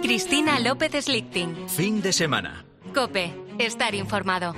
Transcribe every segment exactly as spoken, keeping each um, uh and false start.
Cristina López Slichting. Fin de semana. COPE. Estar informado.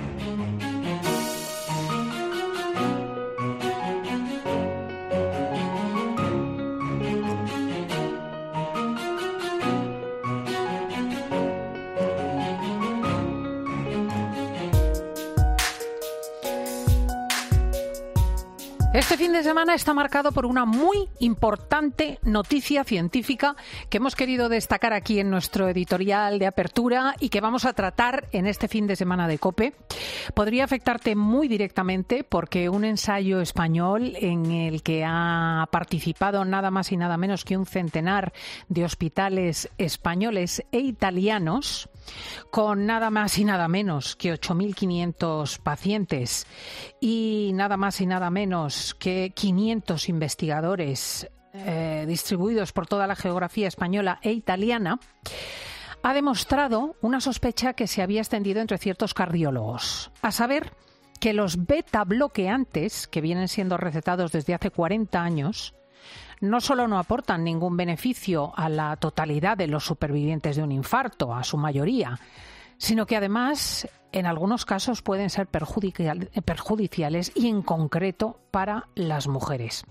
Este fin de semana está marcado por una muy importante noticia científica que hemos querido destacar aquí en nuestro editorial de apertura y que vamos a tratar en este fin de semana de COPE. Podría afectarte muy directamente porque un ensayo español en el que ha participado nada más y nada menos que un centenar de hospitales españoles e italianos, con nada más y nada menos que ocho mil quinientos pacientes y nada más y nada menos que quinientos investigadores eh, distribuidos por toda la geografía española e italiana, ha demostrado una sospecha que se había extendido entre ciertos cardiólogos, a saber que los beta bloqueantes, que vienen siendo recetados desde hace cuarenta años, no solo no aportan ningún beneficio a la totalidad de los supervivientes de un infarto, a su mayoría, sino que además en algunos casos pueden ser perjudiciales y en concreto para las mujeres.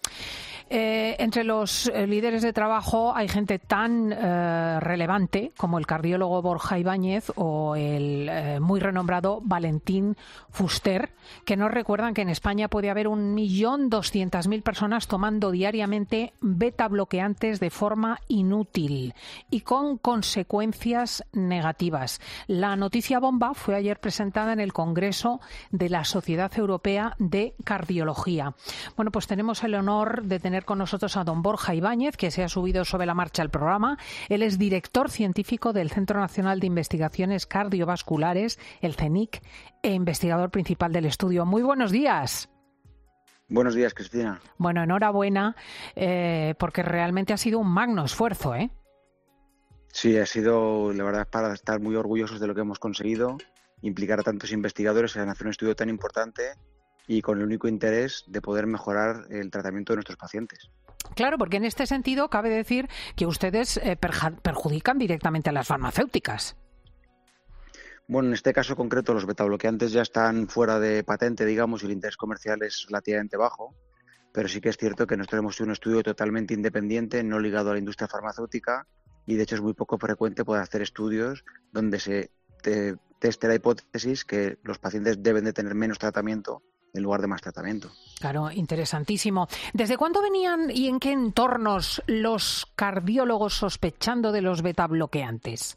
Eh, entre los eh, líderes de trabajo hay gente tan eh, relevante como el cardiólogo Borja Ibáñez o el eh, muy renombrado Valentín Fuster, que nos recuerdan que en España puede haber un millón doscientas mil personas tomando diariamente beta bloqueantes de forma inútil y con consecuencias negativas. La noticia bomba fue ayer presentada en el Congreso de la Sociedad Europea de Cardiología. Bueno, pues tenemos el honor de tener con nosotros a don Borja Ibáñez, que se ha subido sobre la marcha al programa. Él es director científico del Centro Nacional de Investigaciones Cardiovasculares, el CENIC, e investigador principal del estudio. Muy buenos días. Buenos días, Cristina. Bueno, enhorabuena, eh, porque realmente ha sido un magno esfuerzo, ¿eh? Sí, ha sido, la verdad, para estar muy orgullosos de lo que hemos conseguido, implicar a tantos investigadores en hacer un estudio tan importante y con el único interés de poder mejorar el tratamiento de nuestros pacientes. Claro, porque en este sentido cabe decir que ustedes eh, perja- perjudican directamente a las farmacéuticas. Bueno, en este caso concreto los betabloqueantes ya están fuera de patente, digamos, y el interés comercial es relativamente bajo, pero sí que es cierto que nosotros hemos hecho un estudio totalmente independiente, no ligado a la industria farmacéutica, y de hecho es muy poco frecuente poder hacer estudios donde se te, teste la hipótesis que los pacientes deben de tener menos tratamiento en lugar de más tratamiento. Claro, interesantísimo. ¿Desde cuándo venían y en qué entornos los cardiólogos sospechando de los betabloqueantes?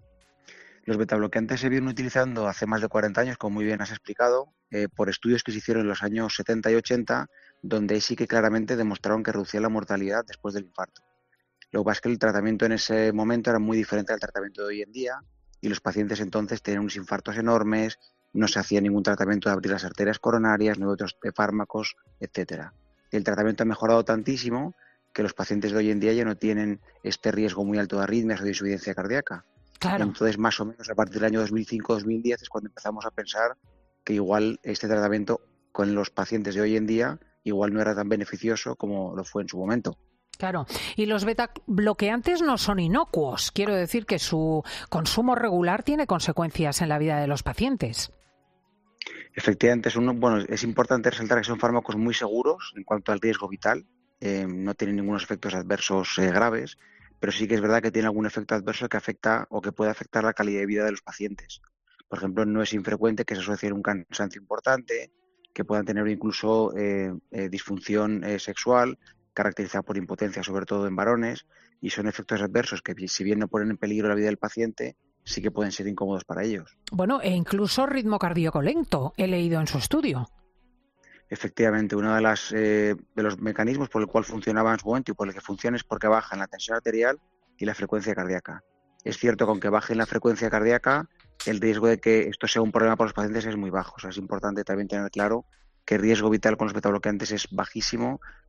Los betabloqueantes se vienen utilizando hace más de cuarenta años, como muy bien has explicado, eh, por estudios que se hicieron en los años setenta y ochenta, donde sí que claramente demostraron que reducía la mortalidad después del infarto. Lo que pasa es que el tratamiento en ese momento era muy diferente al tratamiento de hoy en día y los pacientes entonces tenían unos infartos enormes, no se hacía ningún tratamiento de abrir las arterias coronarias, no hay otros fármacos, etcétera. El tratamiento ha mejorado tantísimo que los pacientes de hoy en día ya no tienen este riesgo muy alto de arritmias o de insuficiencia cardíaca. Claro. Entonces, más o menos a partir del año dos mil cinco dos mil diez es cuando empezamos a pensar que igual este tratamiento con los pacientes de hoy en día igual no era tan beneficioso como lo fue en su momento. Claro, y los beta bloqueantes no son inocuos. Quiero decir que su consumo regular tiene consecuencias en la vida de los pacientes. Efectivamente, es, un, bueno, es importante resaltar que son fármacos muy seguros en cuanto al riesgo vital. Eh, no tienen ningunos efectos adversos eh, graves, pero sí que es verdad que tiene algún efecto adverso que afecta o que puede afectar la calidad de vida de los pacientes. Por ejemplo, no es infrecuente que se asocie un cansancio importante, que puedan tener incluso eh, eh, disfunción eh, sexual, caracterizada por impotencia, sobre todo en varones, y son efectos adversos que, si bien no ponen en peligro la vida del paciente, sí que pueden ser incómodos para ellos. Bueno, e incluso ritmo cardíaco lento, he leído en su estudio. Efectivamente, uno de, las, eh, de los mecanismos por el cual funcionaba en su momento y por el que funciona es porque bajan la tensión arterial y la frecuencia cardíaca. Es cierto que aunque bajen la frecuencia cardíaca, el riesgo de que esto sea un problema para los pacientes es muy bajo. O sea, es importante también tener claro que el riesgo vital con los betabloqueantes es bajísimo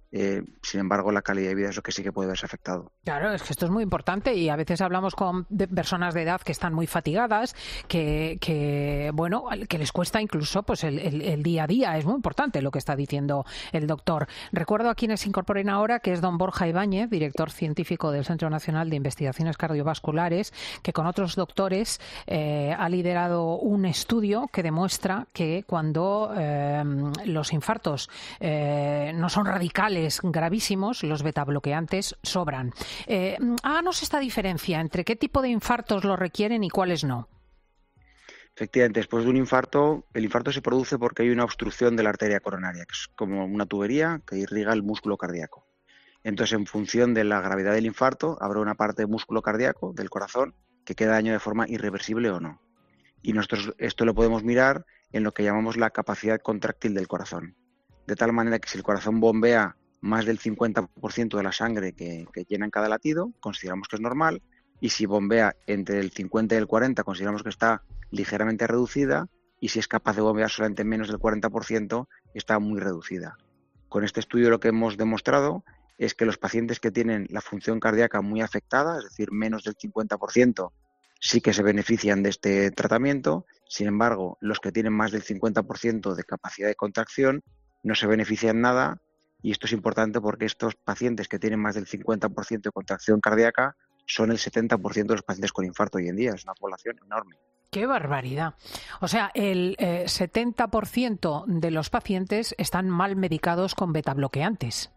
Eh, sin embargo, la calidad de vida es lo que sí que puede verse afectado. Claro, es que esto es muy importante y a veces hablamos con de personas de edad que están muy fatigadas, que, que bueno, que les cuesta incluso pues el, el, el día a día. Es muy importante lo que está diciendo el doctor. Recuerdo a quienes se incorporen ahora que es don Borja Ibáñez, director científico del Centro Nacional de Investigaciones Cardiovasculares, que con otros doctores eh, ha liderado un estudio que demuestra que cuando eh, los infartos eh, no son radicales, gravísimos, los betabloqueantes sobran. Eh, háganos esta diferencia entre qué tipo de infartos lo requieren y cuáles no. Efectivamente, después de un infarto, el infarto se produce porque hay una obstrucción de la arteria coronaria, que es como una tubería que irriga el músculo cardíaco. Entonces, en función de la gravedad del infarto, habrá una parte del músculo cardíaco, del corazón, que queda daño de forma irreversible o no. Y nosotros esto lo podemos mirar en lo que llamamos la capacidad contráctil del corazón. De tal manera que si el corazón bombea más del cincuenta por ciento de la sangre que, que llena en cada latido, consideramos que es normal, y si bombea entre el cincuenta y el cuarenta, consideramos que está ligeramente reducida, y si es capaz de bombear solamente menos del cuarenta por ciento, está muy reducida. Con este estudio lo que hemos demostrado es que los pacientes que tienen la función cardíaca muy afectada, es decir, menos del cincuenta por ciento, sí que se benefician de este tratamiento. Sin embargo, los que tienen más del cincuenta por ciento de capacidad de contracción no se benefician nada. Y esto es importante porque estos pacientes que tienen más del cincuenta por ciento de contracción cardíaca son el setenta por ciento de los pacientes con infarto hoy en día. Es una población enorme. ¡Qué barbaridad! O sea, el eh, setenta por ciento de los pacientes están mal medicados con betabloqueantes.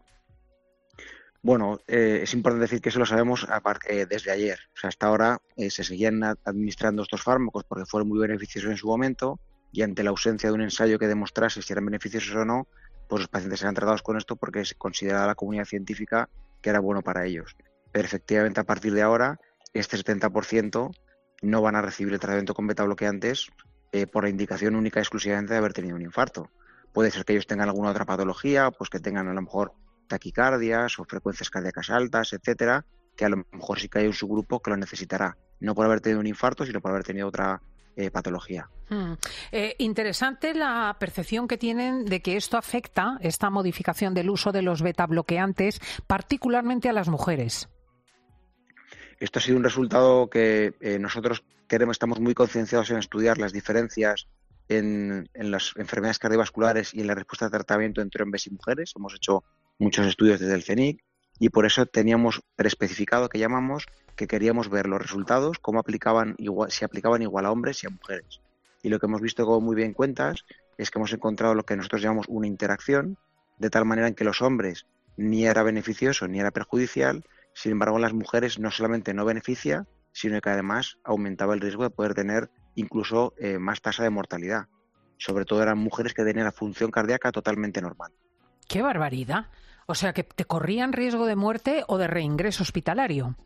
Bueno, eh, es importante decir que eso lo sabemos eh, desde ayer. O sea, hasta ahora eh, se seguían administrando estos fármacos porque fueron muy beneficiosos en su momento, y ante la ausencia de un ensayo que demostrase si eran beneficiosos o no, pues los pacientes eran tratados con esto porque se consideraba la comunidad científica que era bueno para ellos. Pero efectivamente, a partir de ahora, este setenta por ciento no van a recibir el tratamiento con betabloqueantes eh, por la indicación única y exclusivamente de haber tenido un infarto. Puede ser que ellos tengan alguna otra patología, pues que tengan a lo mejor taquicardias o frecuencias cardíacas altas, etcétera, que a lo mejor sí que hay un subgrupo que lo necesitará, no por haber tenido un infarto, sino por haber tenido otra eh, patología. Hmm. Eh, interesante la percepción que tienen de que esto afecta, esta modificación del uso de los betabloqueantes, particularmente a las mujeres. Esto ha sido un resultado que eh, nosotros queremos, estamos muy concienciados en estudiar las diferencias en, en las enfermedades cardiovasculares y en la respuesta de tratamiento entre hombres y mujeres. Hemos hecho muchos estudios desde el C E N I C y por eso teníamos preespecificado, que llamamos, que queríamos ver los resultados, cómo aplicaban igual, si aplicaban igual a hombres y a mujeres. Y lo que hemos visto, como muy bien cuentas, es que hemos encontrado lo que nosotros llamamos una interacción, de tal manera en que los hombres ni era beneficioso ni era perjudicial. Sin embargo, en las mujeres no solamente no beneficia, sino que además aumentaba el riesgo de poder tener incluso eh, más tasa de mortalidad. Sobre todo eran mujeres que tenían la función cardíaca totalmente normal. ¡Qué barbaridad! O sea, que te corrían riesgo de muerte o de reingreso hospitalario.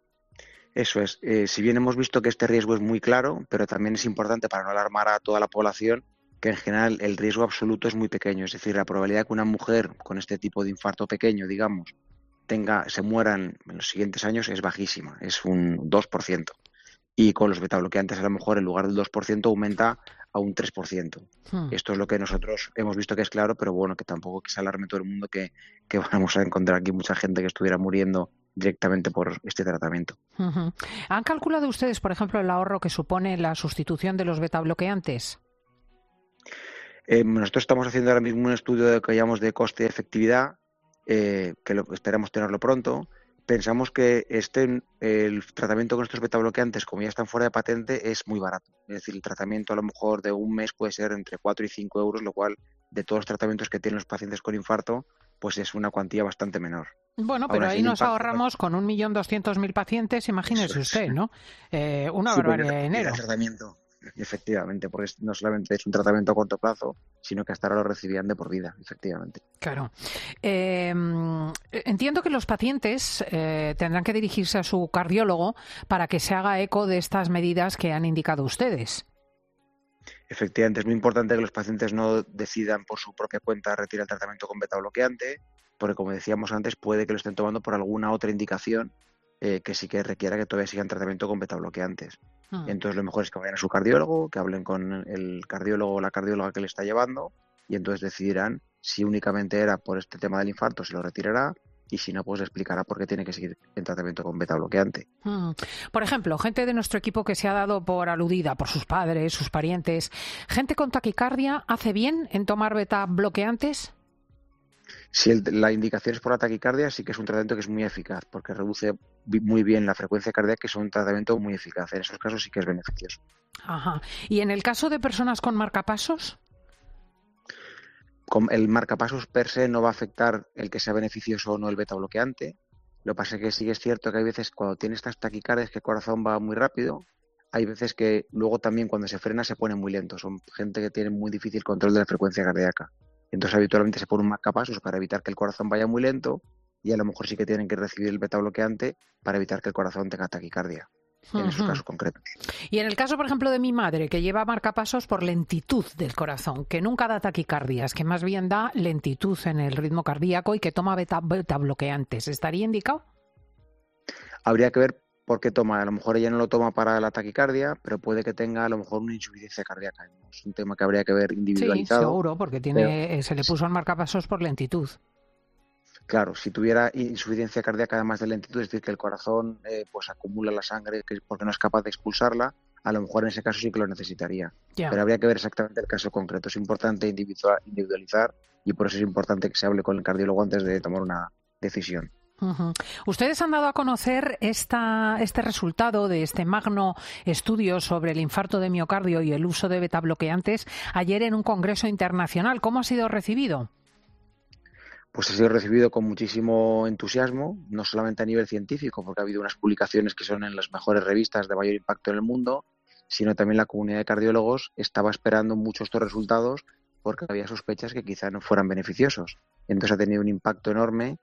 Eso es. Eh, si bien hemos visto que este riesgo es muy claro, pero también es importante, para no alarmar a toda la población, que en general el riesgo absoluto es muy pequeño. Es decir, la probabilidad de que una mujer con este tipo de infarto pequeño, digamos, tenga, se mueran en los siguientes años es bajísima, es un dos por ciento. Y con los betabloqueantes a lo mejor en lugar del dos por ciento aumenta a un tres por ciento. Hmm. Esto es lo que nosotros hemos visto que es claro, pero bueno, que tampoco que se alarme todo el mundo que, que vamos a encontrar aquí mucha gente que estuviera muriendo directamente por este tratamiento. Uh-huh. ¿Han calculado ustedes, por ejemplo, el ahorro que supone la sustitución de los betabloqueantes? Eh, nosotros estamos haciendo ahora mismo un estudio de, que llamamos de coste y efectividad, eh, que lo, esperamos tenerlo pronto. Pensamos que este el tratamiento con estos betabloqueantes, como ya están fuera de patente, es muy barato. Es decir, el tratamiento a lo mejor de un mes puede ser entre cuatro y cinco euros, lo cual de todos los tratamientos que tienen los pacientes con infarto, pues es una cuantía bastante menor. Bueno, pero ahora, ahí nos impacto, ahorramos con un millón doscientos mil pacientes, imagínese usted, ¿no? Eh, una sí, barbaridad de dinero. El tratamiento, efectivamente, porque no solamente es un tratamiento a corto plazo, sino que hasta ahora lo recibían de por vida, efectivamente. Claro. Eh, entiendo que los pacientes eh, tendrán que dirigirse a su cardiólogo para que se haga eco de estas medidas que han indicado ustedes. Efectivamente, es muy importante que los pacientes no decidan por su propia cuenta retirar el tratamiento con betabloqueante, porque como decíamos antes, puede que lo estén tomando por alguna otra indicación eh, que sí que requiera que todavía sigan tratamiento con betabloqueantes. Hmm. Entonces lo mejor es que vayan a su cardiólogo, que hablen con el cardiólogo o la cardióloga que le está llevando, y entonces decidirán Si únicamente era por este tema del infarto, se lo retirará, y si no, pues le explicará por qué tiene que seguir en tratamiento con beta bloqueante. Mm. Por ejemplo, gente de nuestro equipo que se ha dado por aludida por sus padres, sus parientes, gente con taquicardia, ¿hace bien en tomar beta bloqueantes? Si el, la indicación es por la taquicardia, sí que es un tratamiento que es muy eficaz, porque reduce muy bien la frecuencia cardíaca, y es un tratamiento muy eficaz. En esos casos sí que es beneficioso. Ajá. ¿Y en el caso de personas con marcapasos? El marcapasos per se no va a afectar el que sea beneficioso o no el beta bloqueante. Lo que pasa es que sí que es cierto que hay veces cuando tiene estas taquicardias que el corazón va muy rápido, hay veces que luego también cuando se frena se pone muy lento. Son gente que tiene muy difícil control de la frecuencia cardíaca. Entonces habitualmente se pone un marcapasos para evitar que el corazón vaya muy lento, y a lo mejor sí que tienen que recibir el beta bloqueante para evitar que el corazón tenga taquicardia. En esos casos concretos. Y en el caso, por ejemplo, de mi madre, que lleva marcapasos por lentitud del corazón, que nunca da taquicardias, que más bien da lentitud en el ritmo cardíaco y que toma beta, beta bloqueantes, ¿estaría indicado? Habría que ver por qué toma. A lo mejor ella no lo toma para la taquicardia, pero puede que tenga a lo mejor una insuficiencia cardíaca. Es un tema que habría que ver individualizado. Sí, seguro, porque tiene, pero... se le puso el marcapasos por lentitud. Claro, si tuviera insuficiencia cardíaca además de lentitud, es decir, que el corazón eh, pues acumula la sangre porque no es capaz de expulsarla, a lo mejor en ese caso sí que lo necesitaría. Yeah. Pero habría que ver exactamente el caso concreto. Es importante individualizar, y por eso es importante que se hable con el cardiólogo antes de tomar una decisión. Uh-huh. Ustedes han dado a conocer esta, este resultado de este magno estudio sobre el infarto de miocardio y el uso de beta bloqueantes ayer en un congreso internacional. ¿Cómo ha sido recibido? Pues ha sido recibido con muchísimo entusiasmo, no solamente a nivel científico, porque ha habido unas publicaciones que son en las mejores revistas de mayor impacto en el mundo, sino también la comunidad de cardiólogos estaba esperando mucho estos resultados porque había sospechas que quizá no fueran beneficiosos. Entonces ha tenido un impacto enorme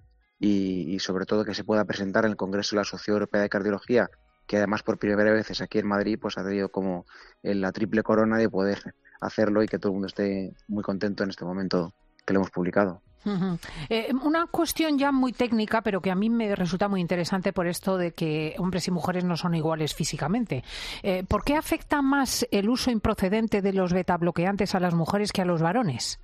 y, y sobre todo que se pueda presentar en el Congreso de la Sociedad Europea de Cardiología, que además por primera vez aquí en Madrid pues ha tenido como la triple corona de poder hacerlo, y que todo el mundo esté muy contento en este momento que lo hemos publicado. Uh-huh. Eh, una cuestión ya muy técnica, pero que a mí me resulta muy interesante por esto de que hombres y mujeres no son iguales físicamente. Eh, ¿Por qué afecta más el uso improcedente de los beta bloqueantes a las mujeres que a los varones?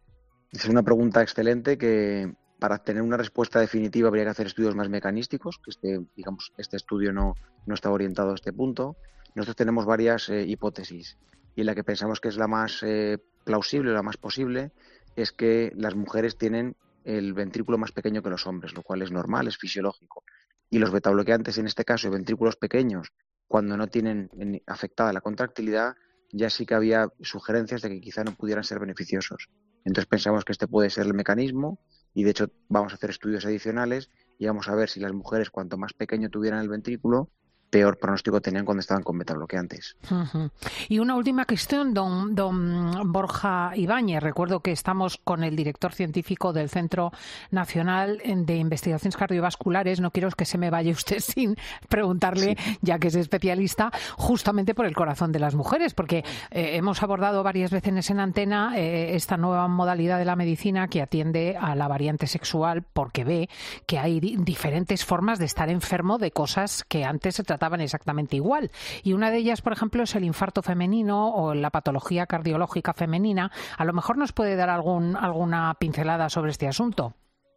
Es una pregunta excelente que para tener una respuesta definitiva habría que hacer estudios más mecanísticos, que este, digamos, este estudio no, no está orientado a este punto. Nosotros tenemos varias eh, hipótesis, y la que pensamos que es la más eh, plausible, la más posible, es que las mujeres tienen el ventrículo más pequeño que los hombres, lo cual es normal, es fisiológico. Y los betabloqueantes, en este caso, ventrículos pequeños, cuando no tienen afectada la contractilidad, ya sí que había sugerencias de que quizá no pudieran ser beneficiosos. Entonces pensamos que este puede ser el mecanismo, y de hecho vamos a hacer estudios adicionales y vamos a ver si las mujeres, cuanto más pequeño tuvieran el ventrículo, peor pronóstico tenían cuando estaban con betabloqueantes. Uh-huh. Y una última cuestión, don, don Borja Ibáñez. Recuerdo que estamos con el director científico del Centro Nacional de Investigaciones Cardiovasculares. No quiero que se me vaya usted sin preguntarle, sí, ya que es especialista, justamente por el corazón de las mujeres, porque eh, hemos abordado varias veces en antena eh, esta nueva modalidad de la medicina que atiende a la variante sexual, porque ve que hay di- diferentes formas de estar enfermo de cosas que antes se trataban trataban exactamente igual. Y una de ellas, por ejemplo, es el infarto femenino o la patología cardiológica femenina. A lo mejor nos puede dar algún, alguna pincelada sobre este asunto.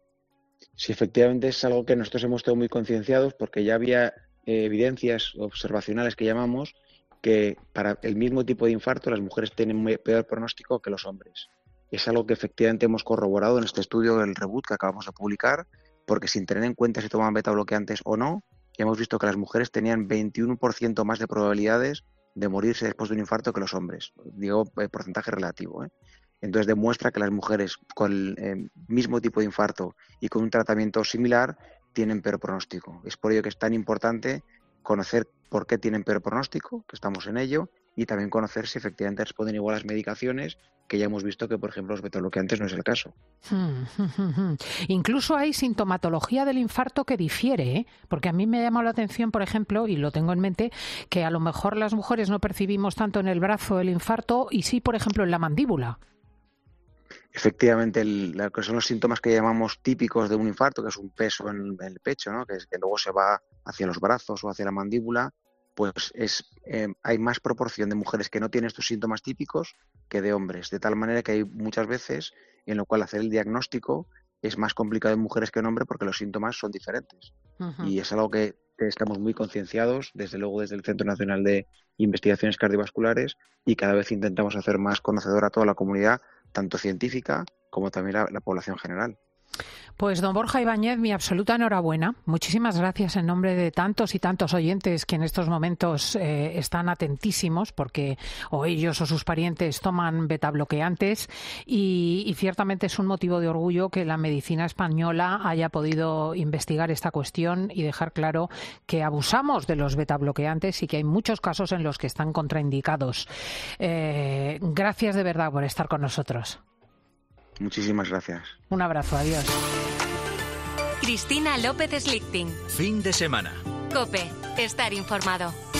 Sí, efectivamente es algo que nosotros hemos estado muy concienciados, porque ya había eh, evidencias observacionales que llamamos que para el mismo tipo de infarto las mujeres tienen muy peor pronóstico que los hombres. Es algo que efectivamente hemos corroborado en este estudio del Reboot que acabamos de publicar, porque sin tener en cuenta si tomaban beta bloqueantes o no, y hemos visto que las mujeres tenían veintiuno por ciento más de probabilidades de morirse después de un infarto que los hombres. Digo, eh, porcentaje relativo, ¿eh? Entonces demuestra que las mujeres con el eh, mismo tipo de infarto y con un tratamiento similar tienen peor pronóstico. Es por ello que es tan importante conocer por qué tienen peor pronóstico, que estamos en ello, y también conocer si efectivamente responden igual a las medicaciones, que ya hemos visto que, por ejemplo, los betabloqueantes no es el caso. Hmm, hmm, hmm. Incluso hay sintomatología del infarto que difiere, ¿eh? Porque a mí me ha llamado la atención, por ejemplo, y lo tengo en mente, que a lo mejor las mujeres no percibimos tanto en el brazo el infarto y sí, por ejemplo, en la mandíbula. Efectivamente, el, lo que son los síntomas que llamamos típicos de un infarto, que es un peso en, en el pecho, ¿no? que, es, que luego se va hacia los brazos o hacia la mandíbula, pues es eh, hay más proporción de mujeres que no tienen estos síntomas típicos que de hombres, de tal manera que hay muchas veces en lo cual hacer el diagnóstico es más complicado en mujeres que en hombres porque los síntomas son diferentes. Uh-huh. Y es algo que, que estamos muy concienciados, desde luego desde el Centro Nacional de Investigaciones Cardiovasculares, y cada vez intentamos hacer más conocedora a toda la comunidad, tanto científica como también la, la población general. Pues don Borja Ibáñez, mi absoluta enhorabuena. Muchísimas gracias en nombre de tantos y tantos oyentes que en estos momentos eh, están atentísimos porque o ellos o sus parientes toman betabloqueantes y, y ciertamente es un motivo de orgullo que la medicina española haya podido investigar esta cuestión y dejar claro que abusamos de los betabloqueantes y que hay muchos casos en los que están contraindicados. Eh, gracias de verdad por estar con nosotros. Muchísimas gracias. Un abrazo, adiós. Cristina López Slichting. Fin de semana. COPE, estar informado.